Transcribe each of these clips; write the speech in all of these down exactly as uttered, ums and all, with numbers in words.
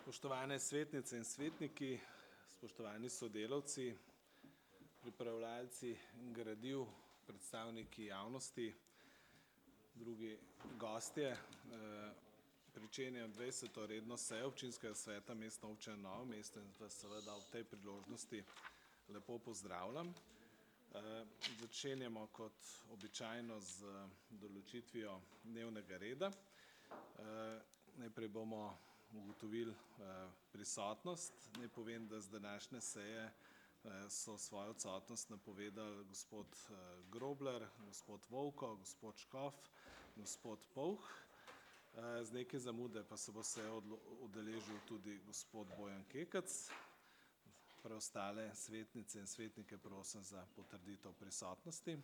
Spoštovane svetnice in svetniki, spoštovani sodelavci, pripravljalci gradiv, predstavniki javnosti, drugi gostje. Pričenjam dvajseto redno sejo občinskega sveta Mestne občine Novo mesto in vas seveda ob tej priložnosti lepo pozdravljam. Začenjamo kot običajno z določitvijo dnevnega reda. Najprej bomo ugotovili prisotnost. Naj povem, da z današnje seje so svojo odsotnost napovedali gospod Groblar, gospod Vovko, gospod Škof, gospod Povh. Z nekaj zamude pa se bo seje udeležil tudi gospod Bojan Kekec. Preostale svetnice in svetnike prosim za potrditev prisotnosti.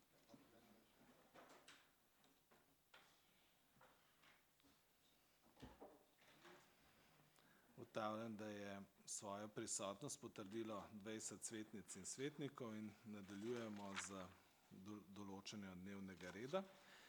Ugotavljam, da je svojo prisotnost potrdilo dvajset svetnic in svetnikov in nadaljujemo z določanjem dnevnega reda.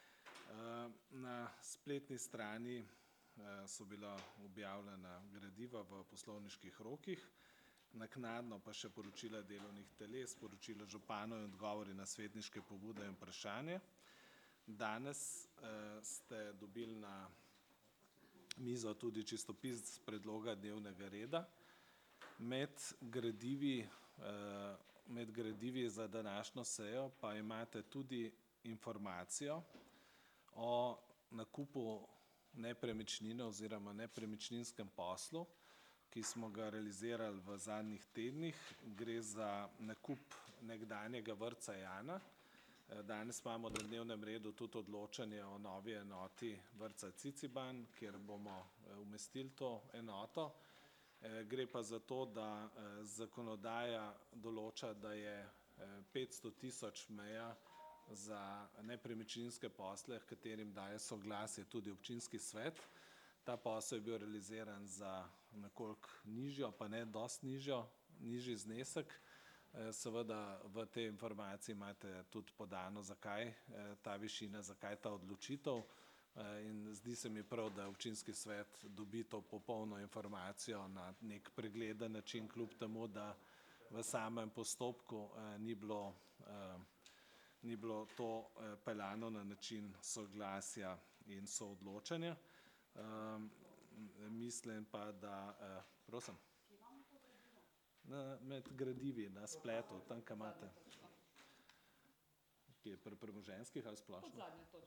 Na spletni strani so bila objavljena gradiva v poslovniških rokih, naknadno pa še poročila delovnih teles, poročila županov in odgovori na svetniške pobude in vprašanja. Danes ste dobili na mizo tudi čistopis predloga dnevnega reda. Med gradivi, med gradivi za današnjo sejo pa imate tudi informacijo o nakupu nepremičnine oziroma nepremičninskem poslu, ki smo ga realizirali v zadnjih tednih. Gre za nakup nekdanjega vrtca Jana. Danes imamo na dnevnem redu tudi odločanje o novi enoti vrtca Ciciban, kjer bomo umestili to enoto. Gre pa za to, da zakonodaja določa, da je petsto tisoč meja za nepremičninske posle, h katerim daje soglasje tudi občinski svet. Ta posel je bil realiziran za nekoliko nižjo, pa ne dosti nižjo, nižji znesek. Seveda v tej informaciji imate tudi podano, zakaj ta višina, zakaj ta odločitev. In zdi se mi prav, da občinski svet dobi to popolno informacijo na neki pregleden način, kljub temu, da v samem postopku ni bilo, ni bilo to peljano na način soglasja in soodločanja. Mislim pa, da, prosim. Med gradivi na spletu, tam, kjer imate. Kje, pri premoženjskih ali splošno?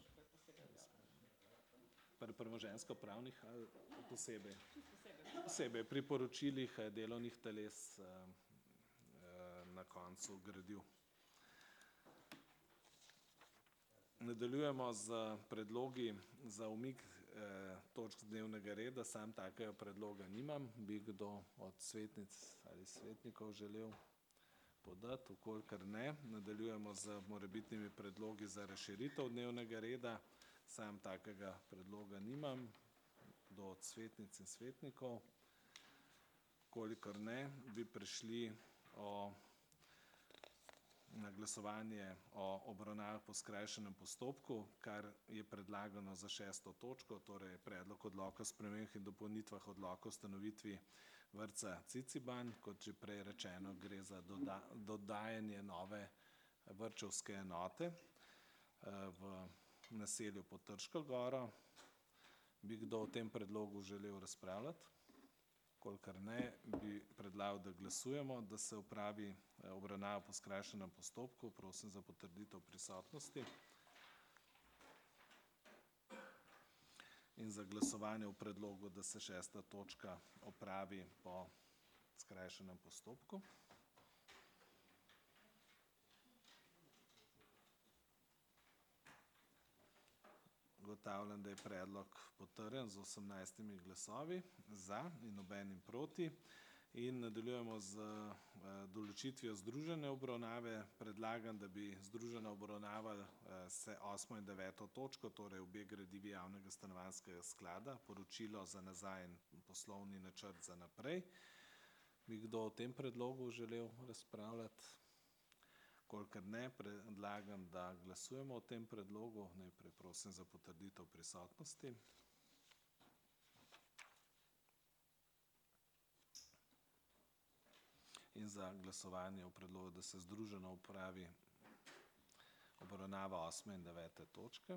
Pri premoženjsko-pravnih ali posebej? Posebej, pri poročilih delovnih teles na koncu gradiv. Nadaljujemo s predlogi za umik točk dnevnega reda. Sam takega predloga nimam. Bi kdo od svetnic ali svetnikov želel podati? V kolikor ne, nadaljujemo z morebitnimi predlogi za razširitev dnevnega reda. Sam takega predloga nimam. Kdo od svetnic in svetnikov? V kolikor ne, bi prešli o na glasovanje o obravnavah po skrajšanem postopku, kar je predlagano za šesto točko, torej predlog odloka o spremembah in dopolnitvah odloka o ustanovitvi vrtca Ciciban. Kot že prej rečeno, gre za dodajanje nove vrtčevske enote v naselju pod Trško goro. Bi kdo o tem predlogu želel razpravljati? V kolikor ne, bi predlagal, da glasujemo, da se opravi obravnava po skrajšanem postopku. Prosim za potrditev prisotnosti. In za glasovanje o predlogu, da se šesta točka opravi po skrajšanem postopku. Ugotavljam, da je predlog potrjen z osemnajstimi glasovi za in nobenim proti. In nadaljujemo z določitvijo združene obravnave. Predlagam, da bi združeno obravnavali se osmo in deveto točko, torej obe gradivi javnega stanovanjskega sklada, poročilo za nazaj in poslovni načrt za naprej. Bi kdo o tem predlogu želel razpravljati? V kolikor ne, predlagam, da glasujemo o tem predlogu. Najprej prosim za potrditev prisotnosti. in za glasovanje o predlogu, da se združeno opravi obravnava osme in devete točke.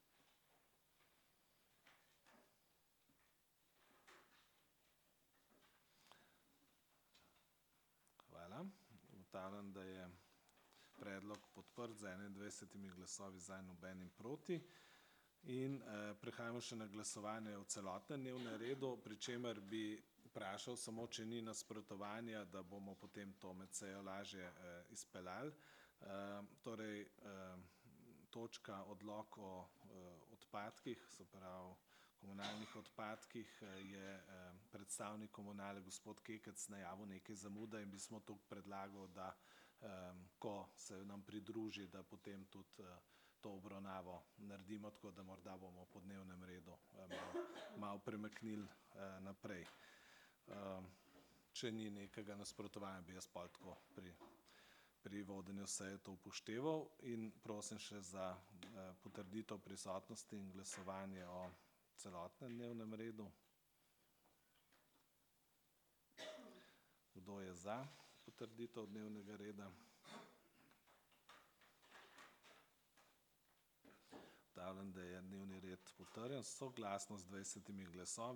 Hvala. Ugotavljam, da je predlog podprt z enaindvajsetimi glasovi za in nobenim proti. In eh, prehajamo še na glasovanje o celotnem dnevnem redu, pri čemer bi vprašal samo, če ni nasprotovanja, da bomo potem to med sejo lažje eh, izpeljali. Eh, torej, eh, točka odlok o eh, odpadkih, se pravi komunalnih odpadkih, eh, je eh, predstavnik komunale gospod Kekec najavil nekaj zamude in bi smo tukaj predlagal, da eh, ko se nam pridruži, da potem tudi eh, to obravnavo naredimo, tako da morda bomo po dnevnem redu malo, malo premaknili eh, naprej. Eh, če ni nekega nasprotovanja, bi jaz pol tako pri, pri vodenju seje to upošteval in prosim še za eh, potrditev prisotnosti in glasovanje o celotnem dnevnem redu. Kdo je za potrditev dnevnega reda? Ugotavljam, da je dnevni red potrjen soglasno z dvajsetimi glasovi.